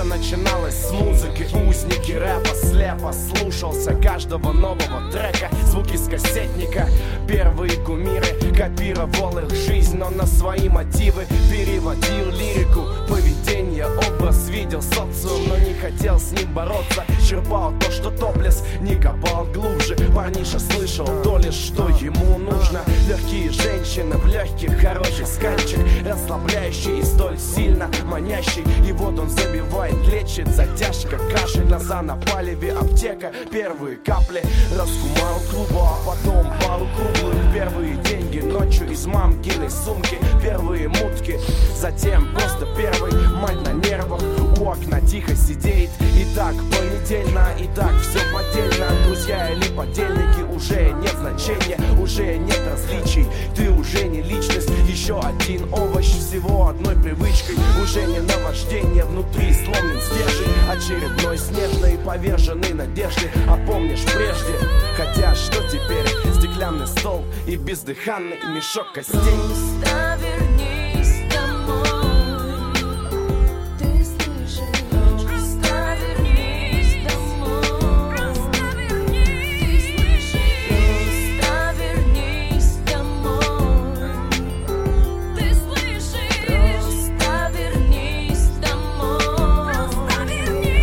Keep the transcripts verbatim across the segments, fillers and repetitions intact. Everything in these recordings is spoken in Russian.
начиналось с музыки. Узники рэпа слепо слушался каждого нового трека. Звуки с кассетника, первые кумиры. Копировал их жизнь, но на свои мотивы переводил лирику. Поведение, образ видел социум, но не хотел с ним бороться. Черпал то, что топлес, не копал глубже. Парниша слышал то лишь, что ему нужно. Легкие женщины в легких, хороший сканчик, расслабляющий и столь сильно манящий. И вот он забивает, лечит затяжка, кашель. Глаза на палеве, аптека, первые капли. Раскумал клубу, а потом пару круглых. Первые деньги ночью из мамкиной сумки. Первые мутки, затем просто первый. Мать на нервах, у окна тихо сидит. И так понедельно, и так все поддельно. Друзья или подельники, уже нет значения, уже нет различий. Ты уже не личность, еще один овощ, всего одной привычкой. Уже не наваждение, внутри сломлен стержень. Очередной снежный, поверженный надежды. А помнишь прежде, хотя что теперь? Стеклянный стол и бездыханный мешок костей. Просто вернись домой. Ты слышишь? Просто вернись домой. Просто вернись. Ты слышишь? Просто вернись домой. Ты слышишь? Просто вернись домой. Просто вернись.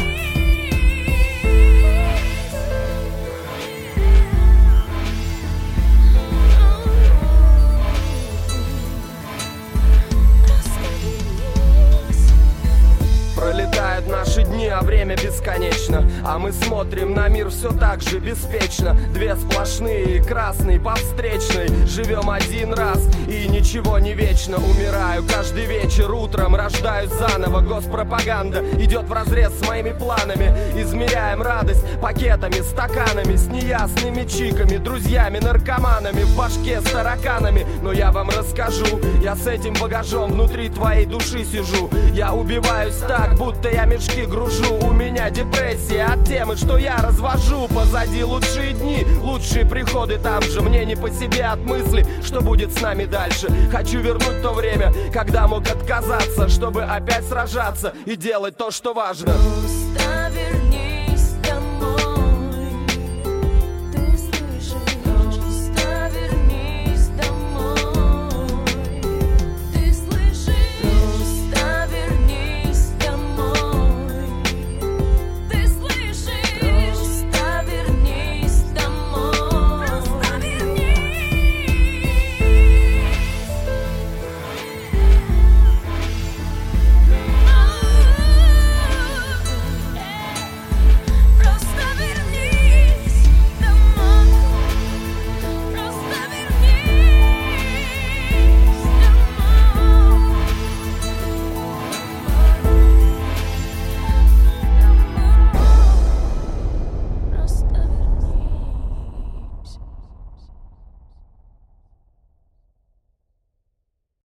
Пролетают наши дни, а время бесконечно. А мы смотрим на мир все так же беспечно. Две сплошные, красный по встречной. Живем один раз и ничего не вечно. Умираю каждый вечер, утром рождаюсь заново. Госпропаганда идет вразрез с моими планами. Измеряем радость пакетами, стаканами, с неясными чиками, друзьями, наркоманами, в башке с тараканами. Но я вам расскажу, я с этим багажом внутри твоей души сижу. Я убиваюсь так, будто я мешки гружу. У меня депрессия от темы, что я развожу. Позади лучшие дни, лучшие приходы там же. Мне не по себе от мысли, что будет с нами дальше. Хочу вернуть то время, когда мог отказаться, чтобы опять сражаться и делать то, что важно.